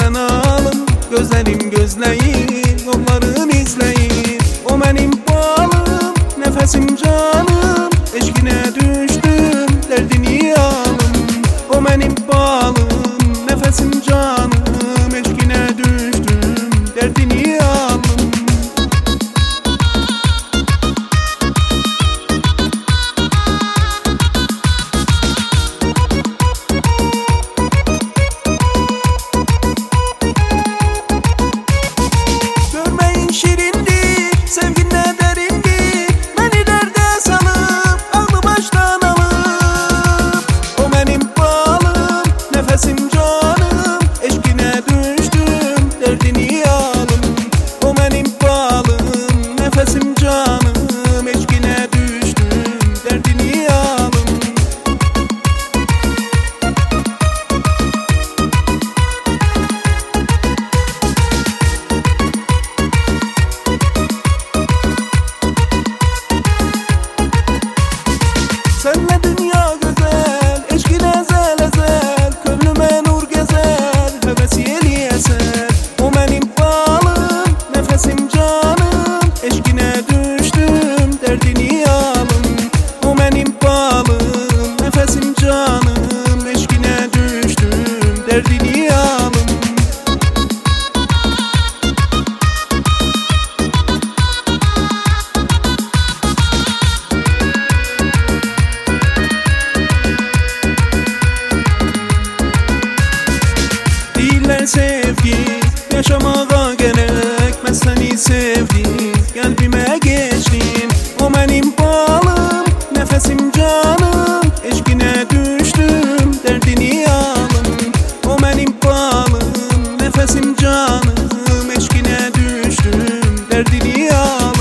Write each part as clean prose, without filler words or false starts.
mən alım, gözlərim gözləyir, yolların izləyir. O mənim balım, nəfəsim canım, eşqinə düşdüm, dərdini alım. O mənim balım, nəfəsim canım, eşqinə düşdüm, dərdini alım. Senle dünya güzel, eşkin ezel ezel, könlüme nur gezer, hevesi yeli eser. O benim balım, nefesim canım, eşkine düştüm, derdini alım. O benim balım, nefesim canım, eşkine düştüm, derdini alım. Sevgi yaşamağa gerek, ben seni sevdim, kalbime geçtin. O benim balım, nefesim canım, eşkine düştüm, derdini alım. O benim balım, nefesim canım, eşkine düştüm, derdini alım.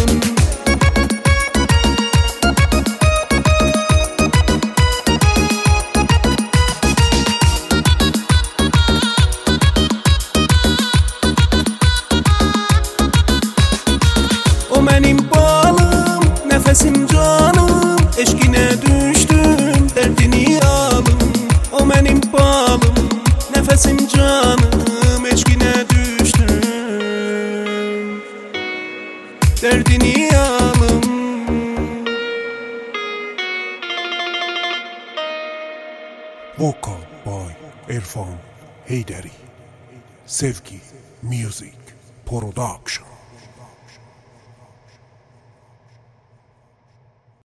O benim balım, nefesim canım, eşkine düştüm, derdini alım. O benim balım, nefesim canım, eşkine düştüm, derdini alım. Vocal by İrfan Heydari. Sevgi Music Production.